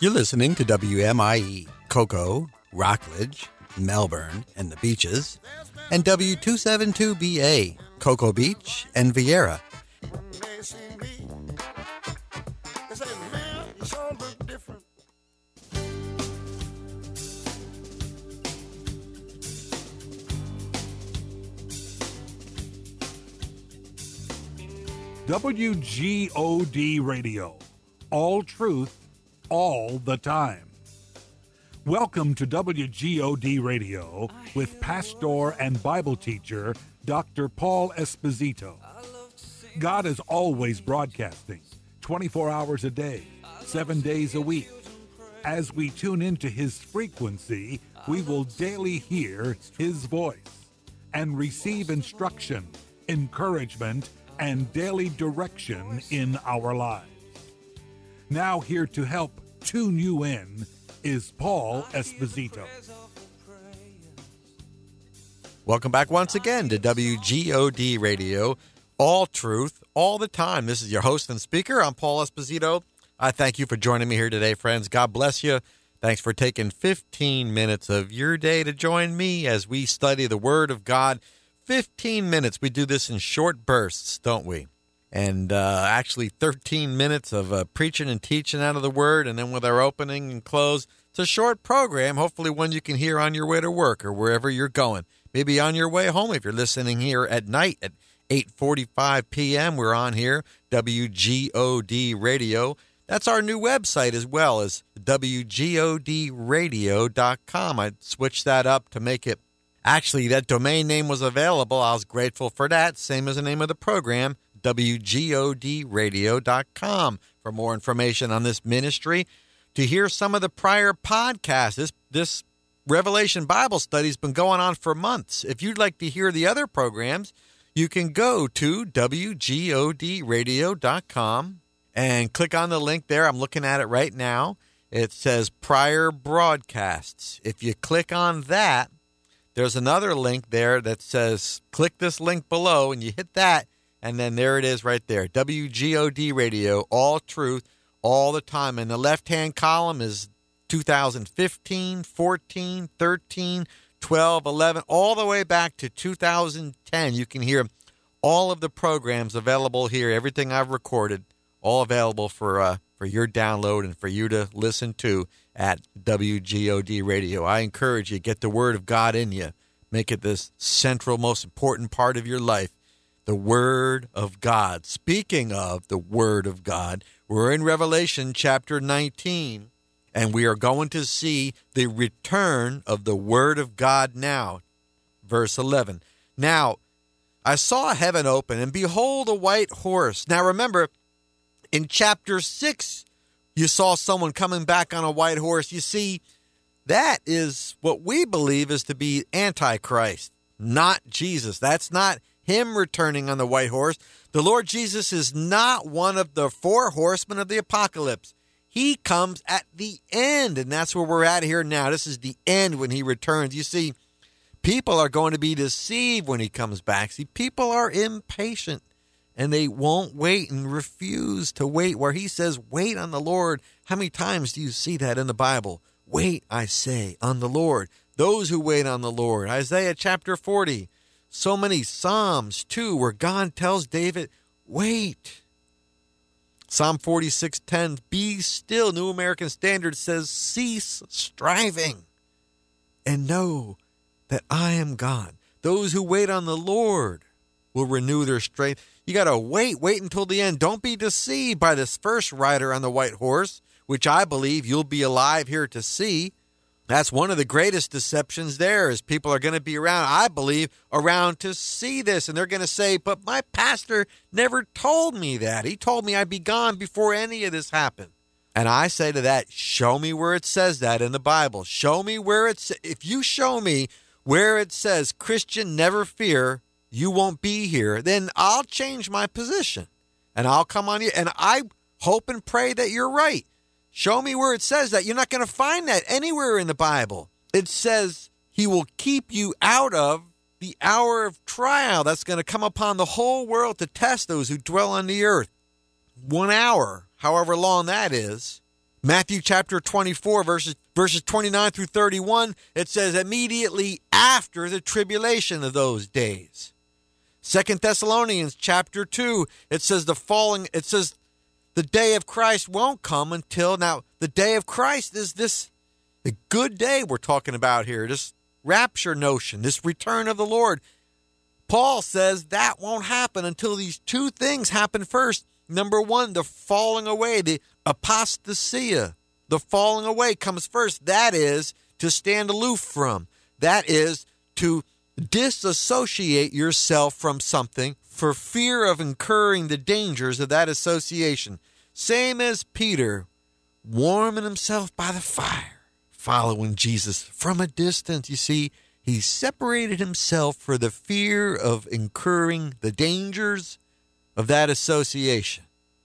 You're listening to WMIE, Cocoa, Rockledge, Melbourne, and the Beaches, and W272BA, Cocoa Beach and Vieira. WGOD Radio, all truth, all the time. Welcome to WGOD Radio with pastor and Bible teacher Dr. Paul Esposito. God is always broadcasting 24 hours a day, 7 days a week. As we tune into his frequency, we will daily hear his voice and receive instruction, encouragement, and daily direction in our lives. Now here to help tune you in is Paul Esposito. Welcome back once again to WGOD Radio, all truth, all the time. This is your host and speaker. I'm Paul Esposito. I thank you for joining me here today, friends. God bless you. Thanks for taking 15 minutes of your day to join me as we study the Word of God. 15 minutes. We do this in short bursts, don't we? And actually 13 minutes of preaching and teaching out of the Word, and then with our opening and close. It's a short program, hopefully one you can hear on your way to work or wherever you're going. Maybe on your way home if you're listening here at night at 8:45 p.m. We're on here, WGOD Radio. That's our new website as well as WGODradio.com. I switched that up to make it. Actually, that domain name was available. I was grateful for that. Same as the name of the program, WGODradio.com. For more information on this ministry, to hear some of the prior podcasts, this Revelation Bible study has been going on for months. If you'd like to hear the other programs, you can go to WGODradio.com and click on the link there. I'm looking at it right now. It says prior broadcasts. If you click on that, there's another link there that says, click this link below, and you hit that, and then there it is right there. WGOD Radio, all truth, all the time. And the left-hand column is 2015, 14, 13, 12, 11, all the way back to 2010. You can hear all of the programs available here, everything I've recorded, all available for your download and for you to listen to at WGOD Radio. I encourage you, get the Word of God in you. Make it this central, most important part of your life, the Word of God. Speaking of the Word of God, we're in Revelation chapter 19, and we are going to see the return of the Word of God now. Verse 11. Now, I saw heaven open, and behold, a white horse. Now, remember, in chapter 6, you saw someone coming back on a white horse. You see, that is what we believe is to be Antichrist, not Jesus. That's not him returning on the white horse. The Lord Jesus is not one of the four horsemen of the apocalypse. He comes at the end, and that's where we're at here now. This is the end when he returns. You see, people are going to be deceived when he comes back. See, people are impatient. And they won't wait and refuse to wait, where he says, wait on the Lord. How many times do you see that in the Bible? Wait, I say, on the Lord. Those who wait on the Lord. Isaiah chapter 40. So many Psalms, too, where God tells David, wait. Psalm 46:10, be still. New American Standard says, cease striving and know that I am God. Those who wait on the Lord will renew their strength. You got to wait until the end. Don't be deceived by this first rider on the white horse, which I believe you'll be alive here to see. That's one of the greatest deceptions there, is people are going to be around, I believe, around to see this. And they're going to say, but my pastor never told me that. He told me I'd be gone before any of this happened. And I say to that, show me where it says that in the Bible. Show me where it's, if you show me where it says, Christian, never fear, you won't be here, then I'll change my position and I'll come on you. And I hope and pray that you're right. Show me where it says that. You're not going to find that anywhere in the Bible. It says he will keep you out of the hour of trial that's going to come upon the whole world to test those who dwell on the earth. 1 hour, however long that is. Matthew chapter 24, verses 29 through 31, it says, immediately after the tribulation of those days. 2 Thessalonians chapter 2, it says the day of Christ won't come until, now the day of Christ is the good day we're talking about here, this rapture notion, this return of the Lord. Paul says that won't happen until these two things happen first. Number one, the falling away, the apostasia, the falling away comes first. That is to stand aloof from. That is to disassociate yourself from something for fear of incurring the dangers of that association. Same as Peter, warming himself by the fire, following Jesus from a distance. You see, he separated himself for the fear of incurring the dangers of that association.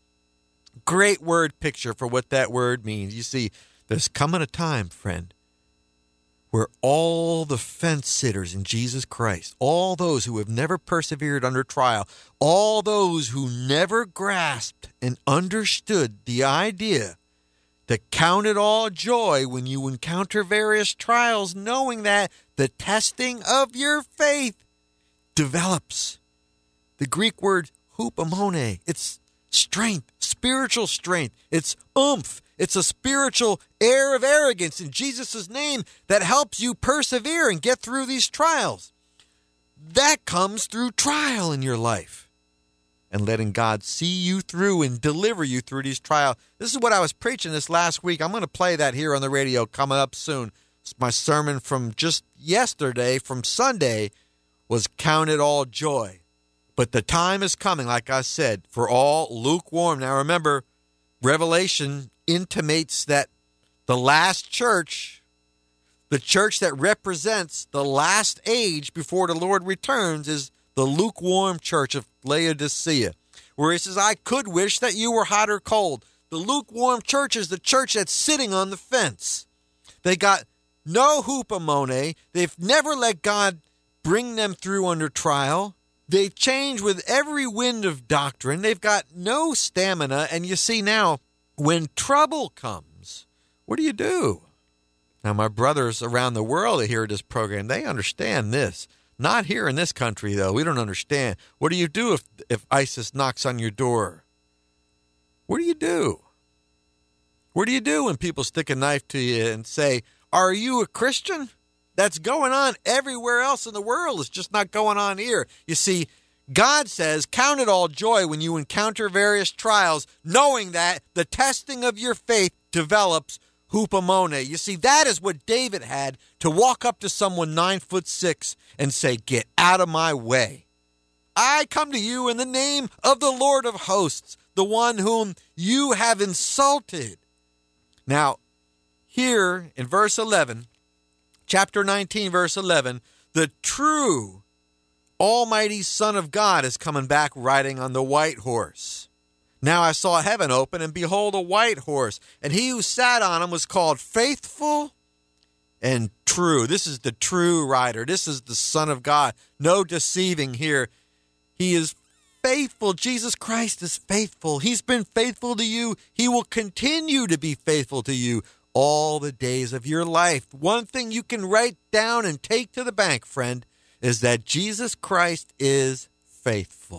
Great word picture for what that word means. You see, there's coming a time, friend, where all the fence sitters in Jesus Christ, all those who have never persevered under trial, all those who never grasped and understood the idea to count it all joy when you encounter various trials, knowing that the testing of your faith develops. The Greek word hupomone, it's strength, spiritual strength. It's oomph. It's a spiritual air of arrogance in Jesus' name that helps you persevere and get through these trials. That comes through trial in your life and letting God see you through and deliver you through these trials. This is what I was preaching this last week. I'm going to play that here on the radio coming up soon. It's my sermon from just yesterday, from Sunday, was Count It All Joy. But the time is coming, like I said, for all lukewarm. Now remember, Revelation intimates that the last church, the church that represents the last age before the Lord returns, is the lukewarm church of Laodicea, where he says, I could wish that you were hot or cold. The lukewarm church is the church that's sitting on the fence. They got no hupomone. They've never let God bring them through under trial. They change with every wind of doctrine. They've got no stamina. And you see now, when trouble comes, what do? Now, my brothers around the world that hear this program, they understand this. Not here in this country, though. We don't understand. What do you do if ISIS knocks on your door? What do you do? What do you do when people stick a knife to you and say, are you a Christian? That's going on everywhere else in the world. It's just not going on here. You see, God says, count it all joy when you encounter various trials, knowing that the testing of your faith develops hupomone. You see, that is what David had to walk up to someone 9'6" and say, get out of my way. I come to you in the name of the Lord of hosts, the one whom you have insulted. Now, here in verse 11, chapter 19, verse 11, the true Almighty Son of God is coming back riding on the white horse. Now I saw heaven open, and behold, a white horse, and he who sat on him was called Faithful and True. This is the true rider. This is the Son of God. No deceiving here. He is faithful. Jesus Christ is faithful. He's been faithful to you. He will continue to be faithful to you all the days of your life. One thing you can write down and take to the bank, friend, is that Jesus Christ is faithful.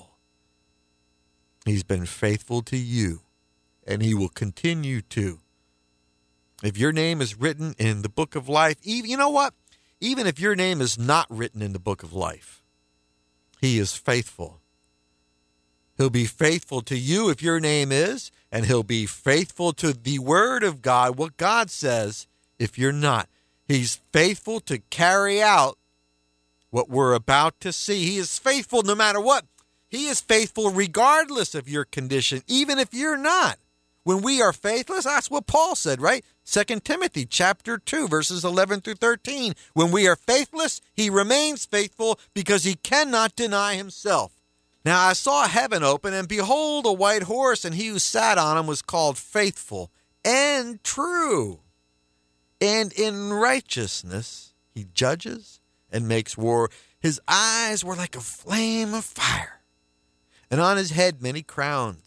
He's been faithful to you, and he will continue to. If your name is written in the book of life, you know what? Even if your name is not written in the book of life, he is faithful. He'll be faithful to you if your name is, and he'll be faithful to the word of God, what God says, if you're not. He's faithful to carry out what we're about to see. He is faithful no matter what. He is faithful regardless of your condition, even if you're not. When we are faithless, that's what Paul said, right? 2 Timothy chapter 2, verses 11 through 13. When we are faithless, he remains faithful because he cannot deny himself. Now I saw heaven open, and behold, a white horse, and he who sat on him was called Faithful and True. And in righteousness he judges and makes war. His eyes were like a flame of fire, and on his head many crowns.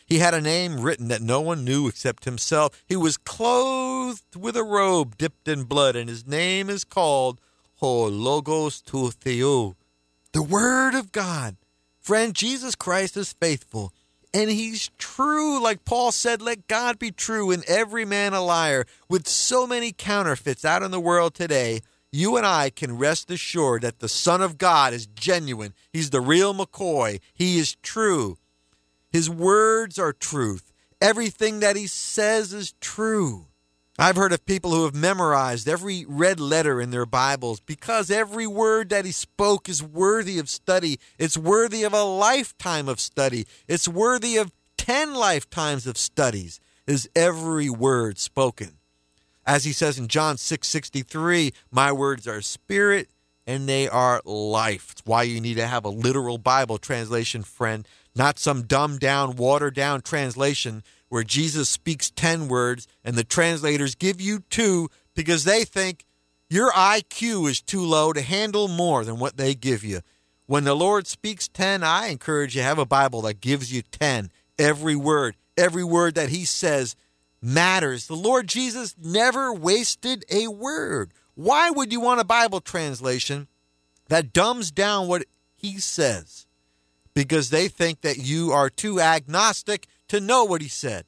He had a name written that no one knew except himself. He was clothed with a robe dipped in blood, and his name is called Ho Logos to Theo, the Word of God. Friend, Jesus Christ is faithful, and he's true. Like Paul said, let God be true and every man a liar. With so many counterfeits out in the world today, you and I can rest assured that the Son of God is genuine. He's the real McCoy. He is true. His words are truth. Everything that he says is true. I've heard of people who have memorized every red letter in their Bibles because every word that he spoke is worthy of study. It's worthy of a lifetime of study. It's worthy of 10 lifetimes of studies, is every word spoken. As he says in John 6:63, my words are spirit and they are life. It's why you need to have a literal Bible translation, friend, not some dumbed down, watered down translation where Jesus speaks 10 words and the translators give you 2 because they think your IQ is too low to handle more than what they give you. When the Lord speaks 10, I encourage you to have a Bible that gives you 10. Every word that he says matters. The Lord Jesus never wasted a word. Why would you want a Bible translation that dumbs down what he says? Because they think that you are too agnostic to know what he said.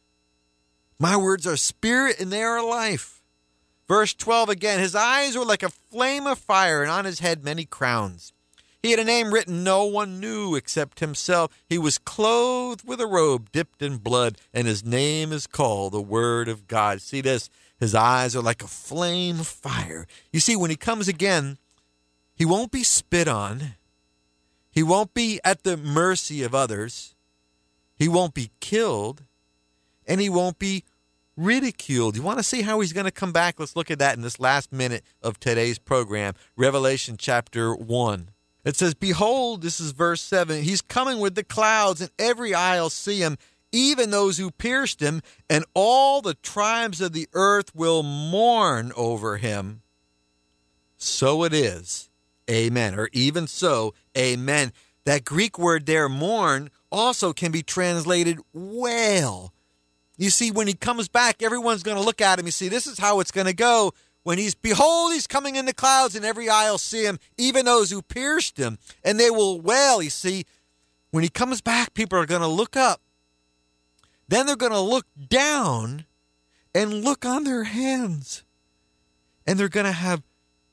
My words are spirit and they are life. Verse 12 again, his eyes were like a flame of fire and on his head many crowns. He had a name written no one knew except himself. He was clothed with a robe dipped in blood, and his name is called the Word of God. See this? His eyes are like a flame of fire. You see, when he comes again, he won't be spit on. He won't be at the mercy of others. He won't be killed. And he won't be ridiculed. You want to see how he's going to come back? Let's look at that in this last minute of today's program. Revelation chapter 1. It says, behold, this is verse 7, he's coming with the clouds, and every eye will see him, even those who pierced him, and all the tribes of the earth will mourn over him. So it is. Amen. Or even so, amen. That Greek word there, mourn, also can be translated wail. You see, when he comes back, everyone's going to look at him. You see, this is how it's going to go. When behold, he's coming in the clouds, and every eye will see him, even those who pierced him, and they will wail. You see, when he comes back, people are going to look up. Then they're going to look down and look on their hands. And they're going to have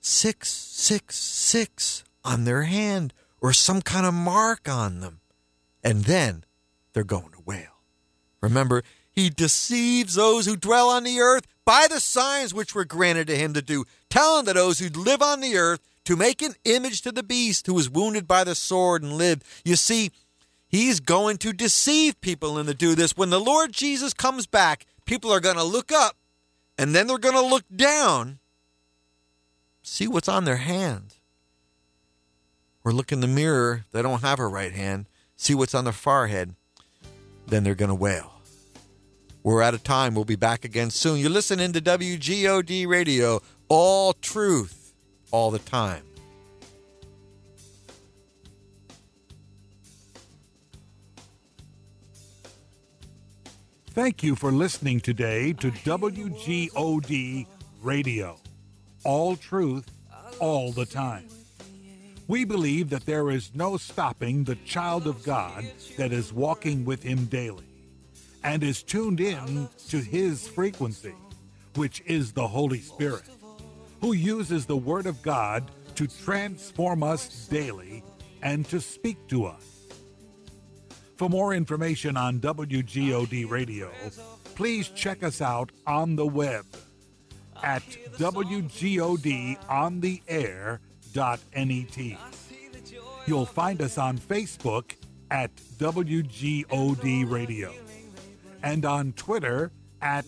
666 on their hand or some kind of mark on them. And then they're going to wail. Remember, he deceives those who dwell on the earth by the signs which were granted to him to do, telling to those who live on the earth to make an image to the beast who was wounded by the sword and lived. You see, he's going to deceive people and to do this. When the Lord Jesus comes back, people are going to look up, and then they're going to look down, see what's on their hand. Or look in the mirror, they don't have a right hand, see what's on their forehead, then they're going to wail. We're out of time. We'll be back again soon. You're listening to WGOD Radio, all truth, all the time. Thank you for listening today to WGOD Radio, all truth, all the time. We believe that there is no stopping the child of God that is walking with him daily and is tuned in to his frequency, which is the Holy Spirit, who uses the Word of God to transform us daily and to speak to us. For more information on WGOD Radio, please check us out on the web at WGODontheair.net. You'll find us on Facebook at WGOD Radio and on Twitter at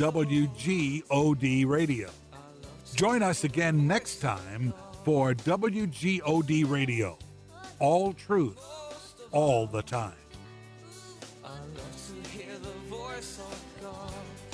WGOD Radio. Join us again next time for WGOD Radio, all truth, all the time. I love to hear the voice of God.